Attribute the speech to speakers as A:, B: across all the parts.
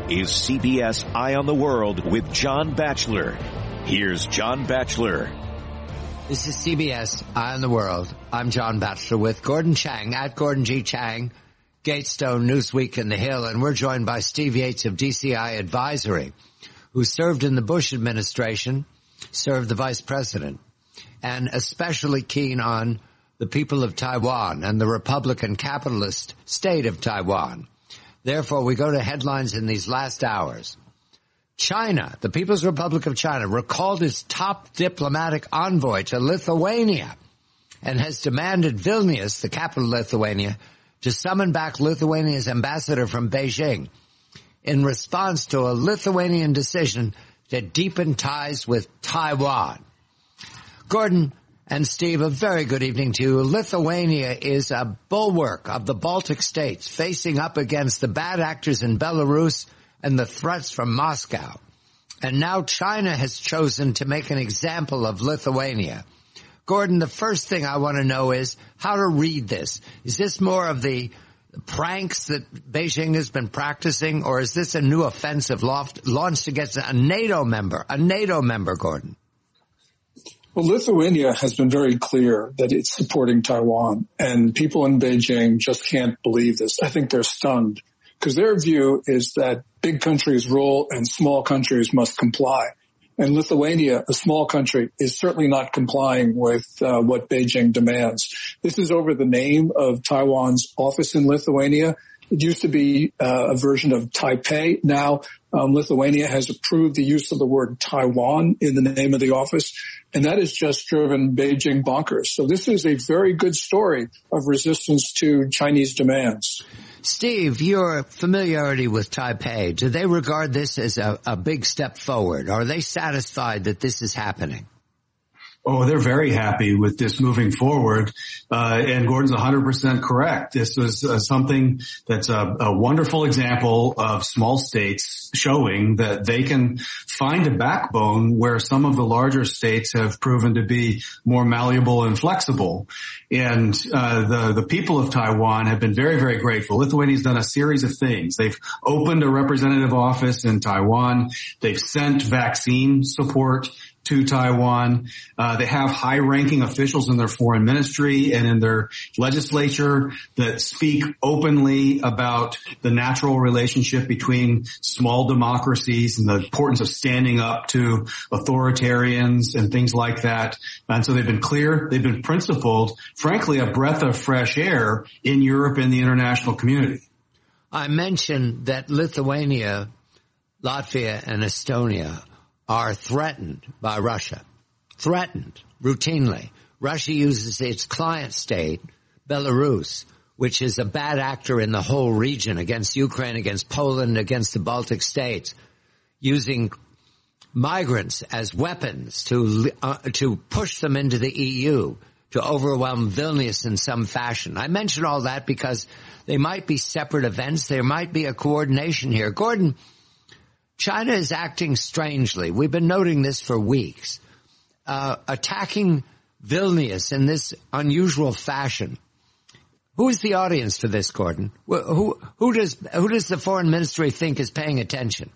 A: is CBS Eye on the World with John Batchelor. Here's John Batchelor.
B: This is CBS Eye on the World. I'm John Batchelor with Gordon Chang at Gordon G. Chang, Gatestone, Newsweek, and The Hill. And we're joined by Steve Yates of DCI Advisory, who served in the Bush administration, served the vice president, and especially keen on the people of Taiwan and the Republican capitalist state of Taiwan. Therefore, we go to headlines in these last hours. China, the People's Republic of China, recalled its top diplomatic envoy to Lithuania and has demanded Vilnius, the capital of Lithuania, to summon back Lithuania's ambassador from Beijing in response to a Lithuanian decision to deepen ties with Taiwan. Gordon and Steve, a very good evening to you. Lithuania is a bulwark of the Baltic states facing up against the bad actors in Belarus and the threats from Moscow. And now China has chosen to make an example of Lithuania. Gordon, the first thing I want to know is how to read this. Is this more of the pranks that Beijing has been practicing, or is this a new offensive launched against a NATO member, Gordon?
C: Well, Lithuania has been very clear that it's supporting Taiwan, and people in Beijing just can't believe this. I think they're stunned because their view is that big countries rule and small countries must comply. And Lithuania, a small country, is certainly not complying with what Beijing demands. This is over the name of Taiwan's office in Lithuania. It used to be a version of Taipei. Now, Lithuania has approved the use of the word Taiwan in the name of the office, and that has just driven Beijing bonkers. So this is a very good story of resistance to Chinese demands.
B: Steve, your familiarity with Taipei, do they regard this as a big step forward? Are they satisfied that this is happening?
D: Oh, they're very happy with this moving forward. And Gordon's 100% correct. This was something that's a wonderful example of small states showing that they can find a backbone where some of the larger states have proven to be more malleable and flexible. And the people of Taiwan have been very, very grateful. Lithuania's done a series of things. They've opened a representative office in Taiwan. They've sent vaccine support to Taiwan. They have high-ranking officials in their foreign ministry and in their legislature that speak openly about the natural relationship between small democracies and the importance of standing up to authoritarians and things like that. And so they've been clear, they've been principled, frankly, a breath of fresh air in Europe and the international community.
B: I mentioned that Lithuania, Latvia, and Estonia are threatened by Russia. Threatened routinely. Russia uses its client state, Belarus, which is a bad actor in the whole region against Ukraine, against Poland, against the Baltic states, using migrants as weapons to push them into the EU, to overwhelm Vilnius in some fashion. I mention all that because they might be separate events. There might be a coordination here. Gordon, China is acting strangely. We've been noting this for weeks. Attacking Vilnius in this unusual fashion. Who is the audience for this, Gordon? Who does the foreign ministry think is paying attention?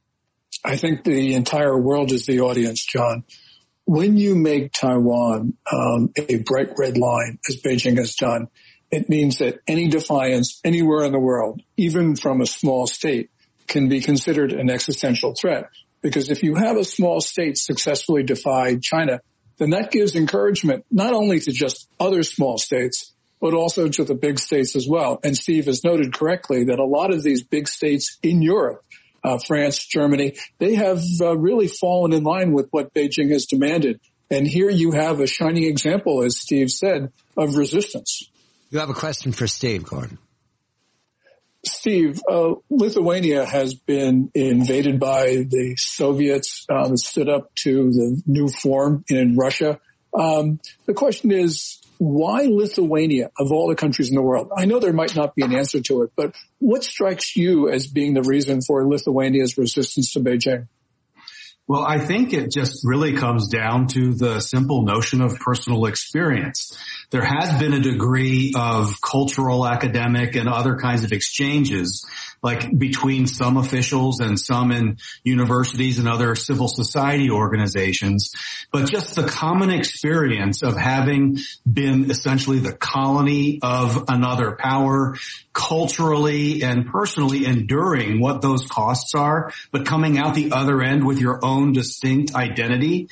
C: I think the entire world is the audience, John. When you make Taiwan a bright red line, as Beijing has done, it means that any defiance anywhere in the world, even from a small state, can be considered an existential threat. Because if you have a small state successfully defy China, then that gives encouragement not only to just other small states, but also to the big states as well. And Steve has noted correctly that a lot of these big states in Europe, France, Germany, they have really fallen in line with what Beijing has demanded. And here you have a shining example, as Steve said, of resistance.
B: You have a question for Steve, Gordon.
C: Steve, Lithuania has been invaded by the Soviets. It stood up to the new form in Russia. The question is, why Lithuania of all the countries in the world? I know there might not be an answer to it, but what strikes you as being the reason for Lithuania's resistance to Beijing?
D: Well, I think it just really comes down to the simple notion of personal experience. There has been a degree of cultural, academic, and other kinds of exchanges like between some officials and some in universities and other civil society organizations, but just the common experience of having been essentially the colony of another power, culturally and personally enduring what those costs are, but coming out the other end with your own distinct identity,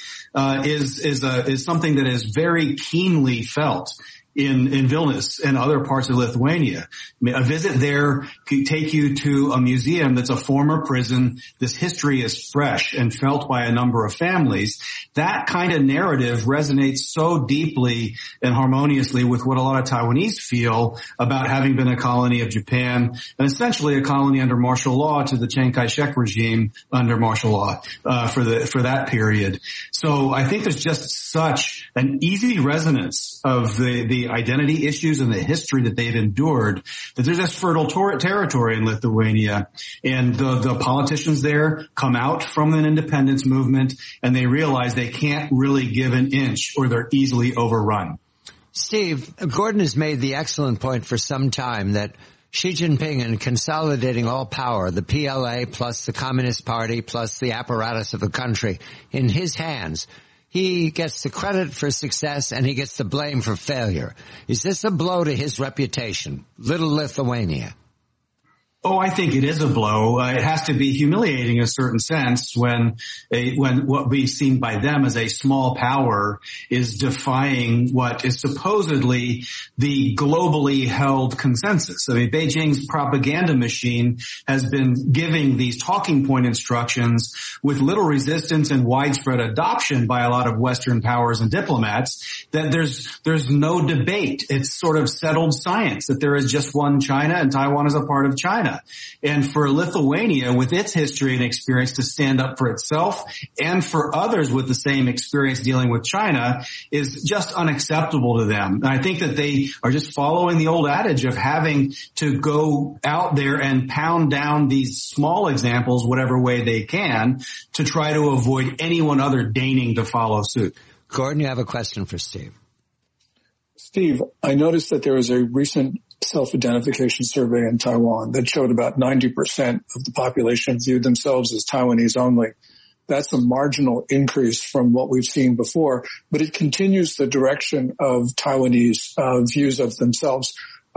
D: is something that is very keenly felt in Vilnius and other parts of Lithuania. A visit there could take you to a museum that's a former prison. This history is fresh and felt by a number of families. That kind of narrative resonates so deeply and harmoniously with what a lot of Taiwanese feel about having been a colony of Japan and essentially a colony under martial law to the Chiang Kai-shek regime under martial law for that period. So I think there's just such an easy resonance of the identity issues and the history that they've endured, that there's this fertile territory in Lithuania. And the politicians there come out from an independence movement and they realize they can't really give an inch or they're easily overrun.
B: Steve, Gordon has made the excellent point for some time that Xi Jinping, in consolidating all power, the PLA plus the Communist Party plus the apparatus of the country in his hands, he gets the credit for success and he gets the blame for failure. Is this a blow to his reputation, little Lithuania?
D: Oh, I think it is a blow. It has to be humiliating in a certain sense when what we've seen by them as a small power is defying what is supposedly the globally held consensus. I mean, Beijing's propaganda machine has been giving these talking point instructions with little resistance and widespread adoption by a lot of Western powers and diplomats that there's no debate. It's sort of settled science that there is just one China and Taiwan is a part of China. And for Lithuania, with its history and experience, to stand up for itself and for others with the same experience dealing with China is just unacceptable to them. And I think that they are just following the old adage of having to go out there and pound down these small examples whatever way they can to try to avoid anyone other deigning to follow suit.
B: Gordon, you have a question for Steve.
C: Steve, I noticed that there was a recent self-identification survey in Taiwan that showed about 90% of the population viewed themselves as Taiwanese only. That's a marginal increase from what we've seen before, but it continues the direction of Taiwanese views of themselves.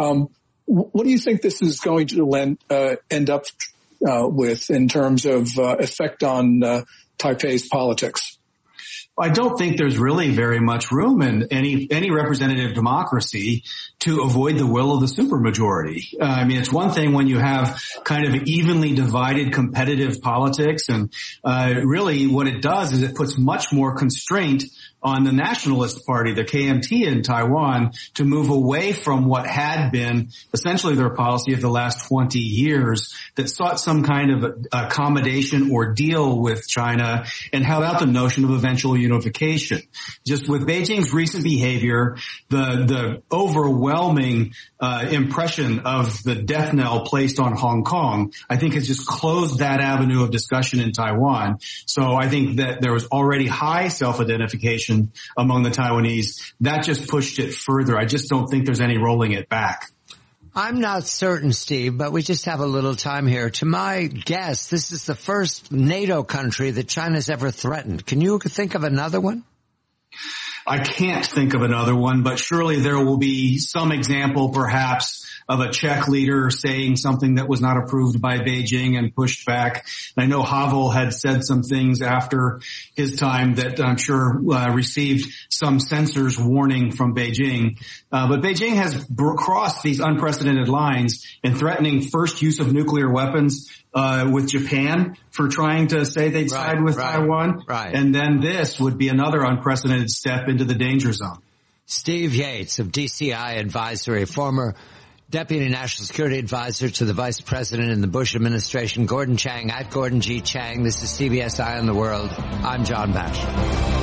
C: What do you think this is going to end up with in terms of effect on Taipei's politics?
D: I don't think there's really very much room in any representative democracy to avoid the will of the supermajority. I mean, it's one thing when you have kind of evenly divided competitive politics, and really what it does is it puts much more constraint on the Nationalist Party, the KMT in Taiwan, to move away from what had been essentially their policy of the last 20 years that sought some kind of accommodation or deal with China and held out the notion of eventual unification. Just with Beijing's recent behavior, the overwhelming impression of the death knell placed on Hong Kong, I think has just closed that avenue of discussion in Taiwan. So I think that there was already high self-identification among the Taiwanese. That just pushed it further. I just don't think there's any rolling it back.
B: I'm not certain, Steve, but we just have a little time here. To my guess, this is the first NATO country that China's ever threatened. Can you think of another one?
D: I can't think of another one, but surely there will be some example perhaps of a Czech leader saying something that was not approved by Beijing and pushed back. And I know Havel had said some things after his time that I'm sure received some censors warning from Beijing. But Beijing has crossed these unprecedented lines in threatening first use of nuclear weapons with Japan for trying to say they'd side with Taiwan.
B: Right.
D: And then this would be another unprecedented step into the danger zone.
B: Steve Yates of DCI Advisory, former Deputy National Security Advisor to the Vice President in the Bush administration. Gordon Chang at Gordon G. Chang. This is CBS Eye on the World. I'm John Batchelor.